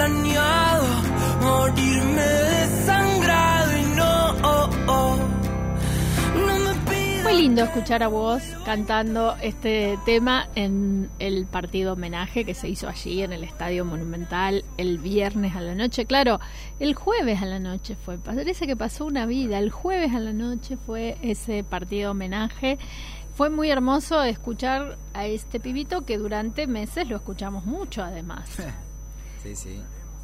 dañado, morirme desangrado y Fue lindo escuchar a vos cantando este tema en el partido homenaje que se hizo allí en el Estadio Monumental el viernes a la noche. Claro, el jueves a la noche fue, parece que pasó una vida. El jueves a la noche fue ese partido homenaje. Fue muy hermoso escuchar a este pibito que durante meses lo escuchamos mucho además. Sí, sí.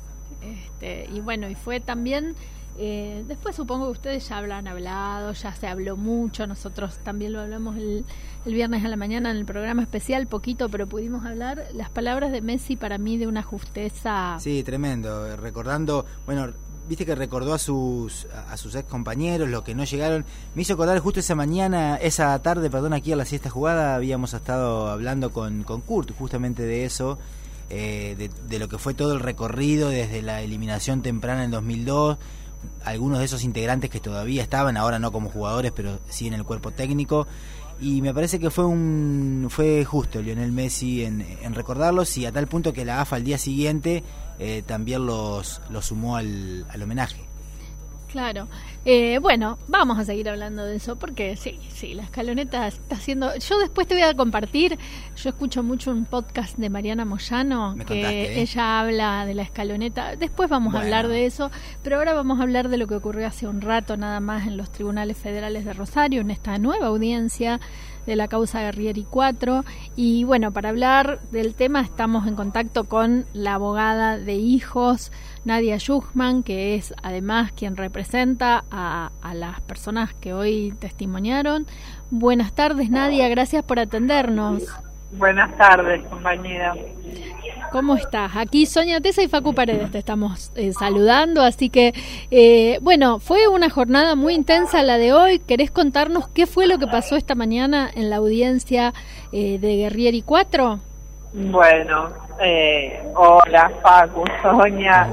Y bueno, y fue también... después supongo que ustedes ya habrán hablado, ya se habló mucho, nosotros también lo hablamos el viernes a la mañana en el programa especial, poquito, pero pudimos hablar. Las palabras de Messi para mí de una justeza... Sí, tremendo, recordando, bueno, viste que recordó a sus ex compañeros, los que no llegaron. Me hizo acordar justo esa tarde, aquí a la siesta jugada, habíamos estado hablando con Kurt justamente de eso, de lo que fue todo el recorrido desde la eliminación temprana en 2002, algunos de esos integrantes que todavía estaban, ahora no como jugadores, pero sí en el cuerpo técnico, y me parece que fue justo Lionel Messi en recordarlos, y a tal punto que la AFA al día siguiente también los sumó al homenaje. Claro. Bueno, vamos a seguir hablando de eso porque sí, la escaloneta está haciendo... Yo después te voy a compartir, yo escucho mucho un podcast de Mariana Moyano, que ella habla de la escaloneta. Después vamos a hablar de eso, pero ahora vamos a hablar de lo que ocurrió hace un rato nada más en los tribunales federales de Rosario, en esta nueva audiencia de la causa Guerrieri 4. Y bueno, para hablar del tema estamos en contacto con la abogada de hijos, Nadia Yuchman, que es además quien representa a las personas que hoy testimoniaron. Buenas tardes, Nadia, gracias por atendernos. Buenas tardes, compañera. ¿Cómo estás? Aquí Sonia Tesa y Facu Paredes te estamos saludando, así que, bueno, fue una jornada muy intensa la de hoy. ¿Querés contarnos qué fue lo que pasó esta mañana en la audiencia de Guerrieri 4? Bueno, hola Facu, Sonia.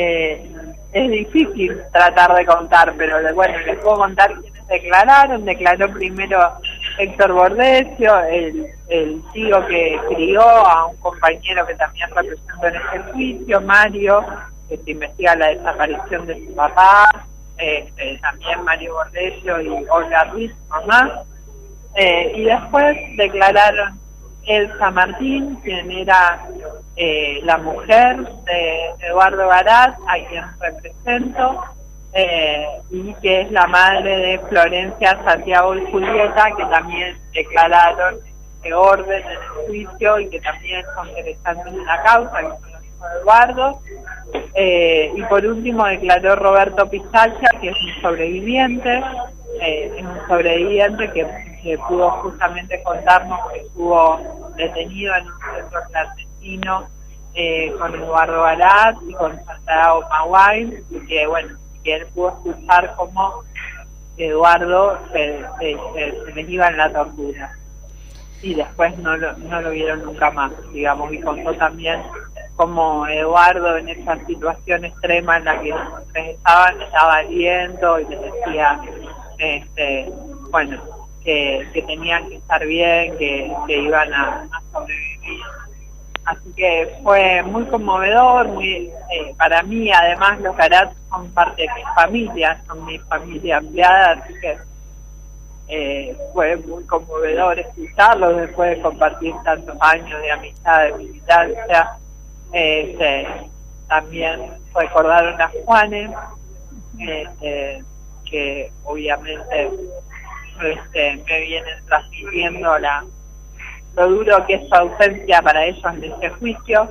Es difícil tratar de contar, pero bueno, les puedo contar quiénes declararon. Declaró primero Héctor Bordesio, el tío que crió a un compañero que también representó en este juicio, Mario, que se investiga la desaparición de su papá, también Mario Bordesio y Olga Ruiz, mamá. Y después declararon Elsa Martín, quien era la mujer de Eduardo Barat, a quien represento, y que es la madre de Florencia, Santiago y Julieta, que también declararon este orden en el juicio y que también son interesantes en la causa, que son los hijos de Eduardo. Y por último declaró Roberto Pistacha, que es un sobreviviente, que pudo justamente contarnos que estuvo detenido en un centro clandestino con Eduardo Barat y con Santiago Maguay, y que bueno, que él pudo escuchar cómo Eduardo se les iba en la tortura, y después no lo vieron nunca más, digamos, y contó también cómo Eduardo en esa situación extrema en la que los tres estaban, les daba aliento y les decía bueno, que tenían que estar bien, que iban a sobrevivir. Así que fue muy conmovedor, muy para mí. Además, los Barat son parte de mi familia, son mi familia ampliada, así que fue muy conmovedor escucharlos después de compartir tantos años de amistad, de militancia. También recordaron a Juanes, que obviamente me vienen transmitiendo lo duro que es su ausencia para ellos en este juicio,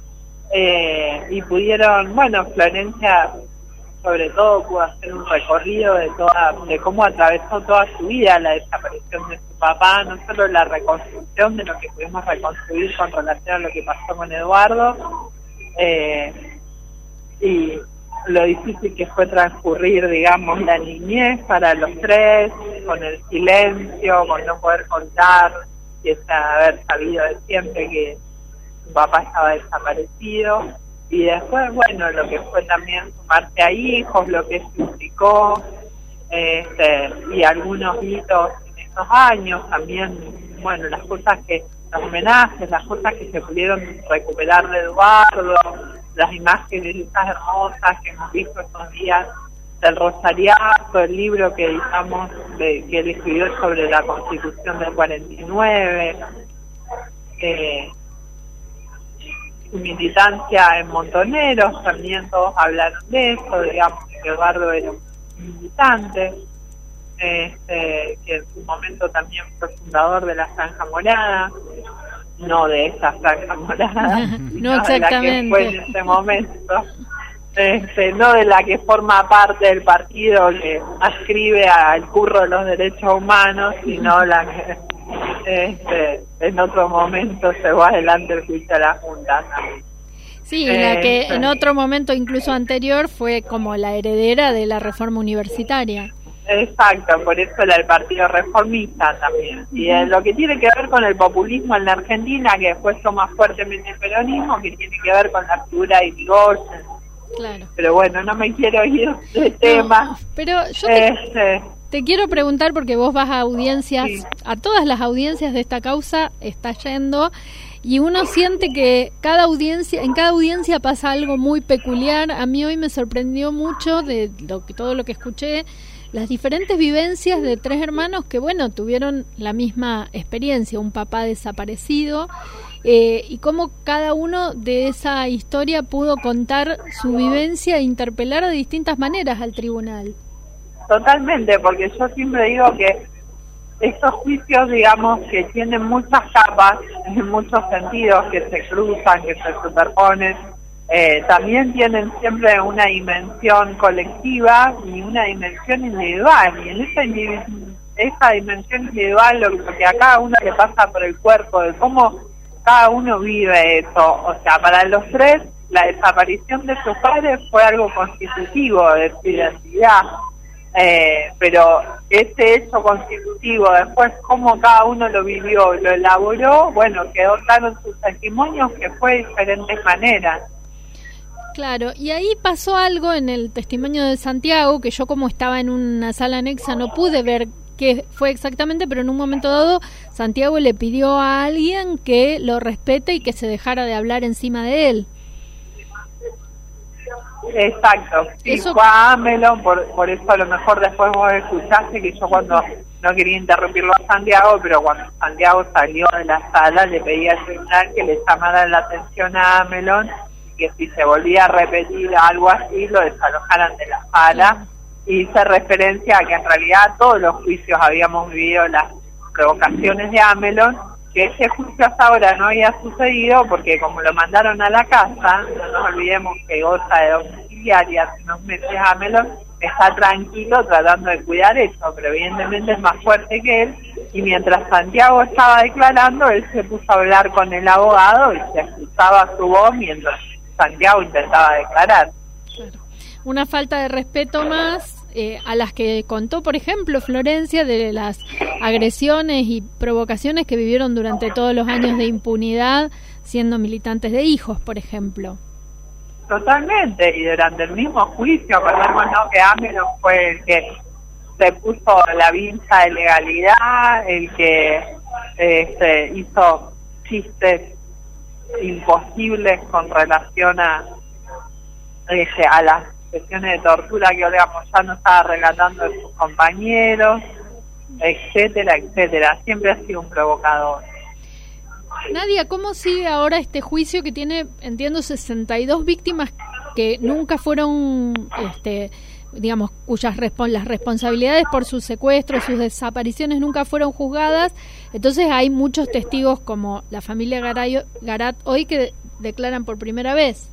y pudieron, bueno, Florencia sobre todo pudo hacer un recorrido de cómo atravesó toda su vida la desaparición de su papá, no solo la reconstrucción de lo que pudimos reconstruir con relación a lo que pasó con Eduardo, y lo difícil que fue transcurrir, digamos, la niñez para los tres, con el silencio, con no poder contar, y haber sabido de siempre que su papá estaba desaparecido, y después, bueno, lo que fue también sumarse a hijos, lo que significó, y algunos hitos en estos años, también, bueno, los homenajes, las cosas que se pudieron recuperar de Eduardo, las imágenes esas hermosas que hemos visto estos días del Rosariazo, el libro que editamos que él escribió sobre la Constitución del 49, su militancia en Montoneros, también todos hablaron de eso, digamos que Eduardo era un militante, que en su momento también fue fundador de la Franja Morada, no de esa Franja Morada, no exactamente, de la que fue en ese momento, no de la que forma parte del partido que adscribe al curro de los derechos humanos, sino la que en otro momento llevó adelante el juicio a la Junta. Sí, la que en otro momento incluso anterior fue como la heredera de la reforma universitaria. Exacto, por eso era el partido reformista también. Y lo que tiene que ver con el populismo en la Argentina, que después toma fuertemente el peronismo, que tiene que ver con la figura de Irigoyen. Claro. Pero bueno, no me quiero ir de tema. Pero yo te quiero preguntar, porque vos vas a audiencias, sí, a todas las audiencias de esta causa está yendo, y uno siente que en cada audiencia pasa algo muy peculiar. A mí hoy me sorprendió mucho de todo lo que escuché, las diferentes vivencias de tres hermanos que, bueno, tuvieron la misma experiencia, un papá desaparecido, y cómo cada uno de esa historia pudo contar su vivencia e interpelar de distintas maneras al tribunal. Totalmente, porque yo siempre digo que estos juicios, digamos, que tienen muchas capas, en muchos sentidos, que se cruzan, que se superponen, también tienen siempre una dimensión colectiva y una dimensión individual, y en esa dimensión individual lo que a cada uno le pasa por el cuerpo, de cómo cada uno vive eso. O sea, para los tres la desaparición de sus padres fue algo constitutivo de su identidad, pero ese hecho constitutivo, después cómo cada uno lo vivió, lo elaboró, bueno, quedó claro en sus testimonios que fue de diferentes maneras. Claro, y ahí pasó algo en el testimonio de Santiago, que yo, como estaba en una sala anexa, no pude ver qué fue exactamente, pero en un momento dado Santiago le pidió a alguien que lo respete y que se dejara de hablar encima de él. Exacto, sí, eso fue a Amelon, por eso a lo mejor después vos escuchaste que yo, cuando no quería interrumpirlo a Santiago, pero cuando Santiago salió de la sala le pedí al tribunal que le llamara la atención a Amelon, que si se volvía a repetir algo así lo desalojaran de la sala, y hice referencia a que en realidad todos los juicios habíamos vivido las provocaciones de Amelon, que ese juicio hasta ahora no había sucedido porque como lo mandaron a la casa, no nos olvidemos que goza de domiciliaria hace unos meses Amelon, está tranquilo tratando de cuidar eso, pero evidentemente es más fuerte que él, y mientras Santiago estaba declarando, él se puso a hablar con el abogado y se escuchaba su voz mientras Santiago intentaba declarar. Claro. Una falta de respeto más a las que contó, por ejemplo, Florencia, de las agresiones y provocaciones que vivieron durante todos los años de impunidad siendo militantes de Hijos, por ejemplo. Totalmente, y durante el mismo juicio, acordémonos que Amelon fue el que se puso la vincha de legalidad, el que hizo chistes imposibles con relación a las sesiones de tortura que Olga Moyano estaba relatando de sus compañeros, etcétera, etcétera. Siempre ha sido un provocador. Nadia, ¿cómo sigue ahora este juicio que tiene, entiendo, 62 víctimas que nunca fueron, digamos, cuyas las responsabilidades por sus secuestros, sus desapariciones nunca fueron juzgadas? Entonces hay muchos testigos como la familia Garat hoy que declaran por primera vez.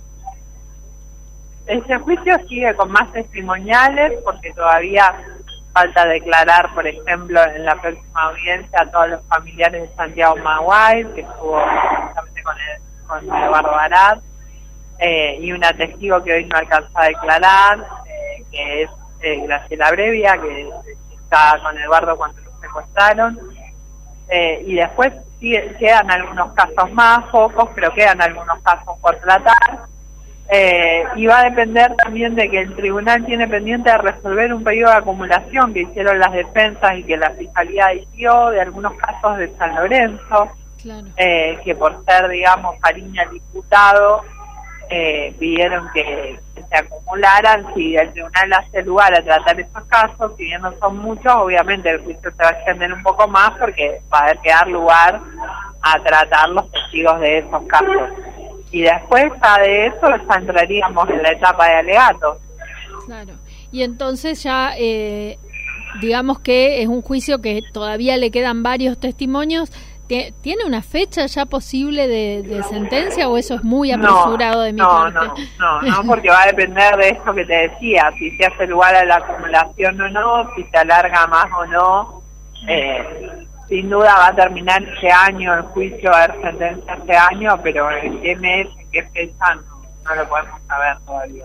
Ese juicio sigue con más testimoniales porque todavía falta declarar, por ejemplo, en la próxima audiencia a todos los familiares de Santiago Maguire, que estuvo justamente con Eduardo Garat, y una testigo que hoy no alcanzó a declarar, que es Graciela Brevia, que está con Eduardo cuando lo secuestraron, y después quedan algunos casos más, pocos, pero quedan algunos casos por tratar. Y va a depender también de que el tribunal tiene pendiente de resolver un pedido de acumulación que hicieron las defensas y que la fiscalía dio de algunos casos de San Lorenzo, claro. Que por ser, digamos, Fariña el diputado, pidieron que se acumularan. Si el tribunal hace lugar a tratar esos casos, si bien no son muchos, obviamente el juicio se va a extender un poco más porque va a haber que dar lugar a tratar los testigos de esos casos. Y después de eso ya entraríamos en la etapa de alegatos. Claro. Y entonces ya, digamos que es un juicio que todavía le quedan varios testimonios. ¿Tiene una fecha ya posible de sentencia o eso es muy apresurado de mi parte? No, porque va a depender de esto que te decía, si se hace lugar a la acumulación o no, si se alarga más o no. Sin duda va a terminar este año el juicio, va a haber sentencia este año, pero en qué mes, en qué fecha, no lo podemos saber todavía.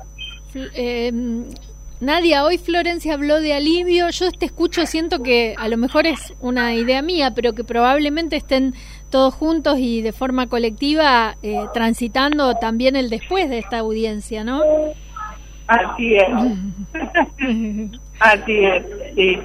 Nadia, hoy Florencia habló de alivio. Yo te escucho, siento que a lo mejor es una idea mía, pero que probablemente estén todos juntos y de forma colectiva transitando también el después de esta audiencia, ¿no? Así es. Así es, sí.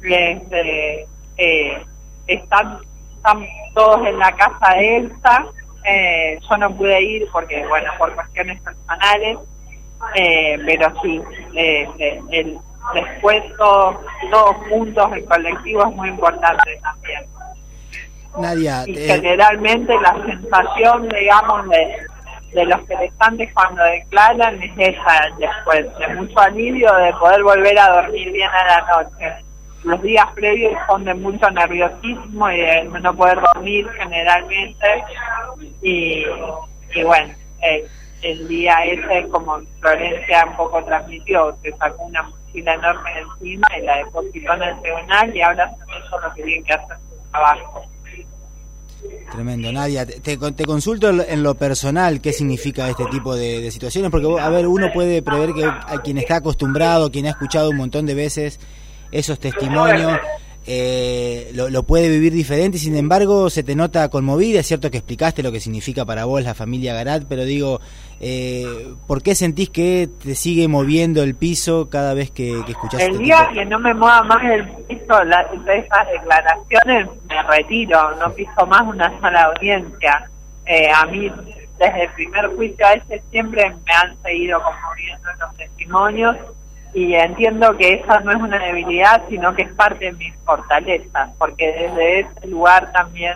Están todos en la casa de Elsa. Yo no pude ir porque, bueno, por cuestiones personales. Pero sí, después todos juntos, el colectivo es muy importante también. Nadia, y generalmente la sensación, digamos, de los gestantes cuando declaran es esa después, de mucho alivio, de poder volver a dormir bien a la noche. Los días previos son de mucho nerviosismo y de no poder dormir generalmente, y bueno, el día ese, como Florencia un poco transmitió, se sacó una mochila enorme de encima y la depositó en el tribunal y ahora se hizo lo que tiene que hacer su trabajo. Tremendo. Nadia, te consulto en lo personal qué significa este tipo de situaciones, porque a ver, uno puede prever que a quien está acostumbrado, quien ha escuchado un montón de veces esos testimonios, lo puede vivir diferente. Sin embargo, se te nota conmovida. Es cierto que explicaste lo que significa para vos la familia Garat, pero digo, ¿por qué sentís que te sigue moviendo el piso cada vez que escuchás el día que no me mueva más el piso de esas declaraciones, me retiro, no piso más una sola audiencia. A mí, desde el primer juicio a ese, siempre me han seguido conmoviendo los testimonios. Y entiendo que esa no es una debilidad, sino que es parte de mis fortalezas, porque desde ese lugar también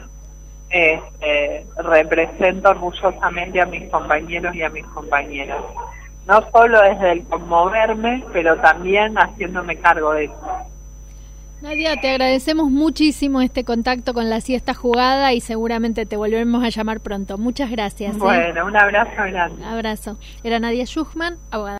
represento orgullosamente a mis compañeros y a mis compañeras. No solo desde el conmoverme, pero también haciéndome cargo de eso. Nadia, te agradecemos muchísimo este contacto con La Siesta Jugada y seguramente te volveremos a llamar pronto. Muchas gracias. Bueno, un abrazo grande. Abrazo. Era Nadia Schuchman, abogada.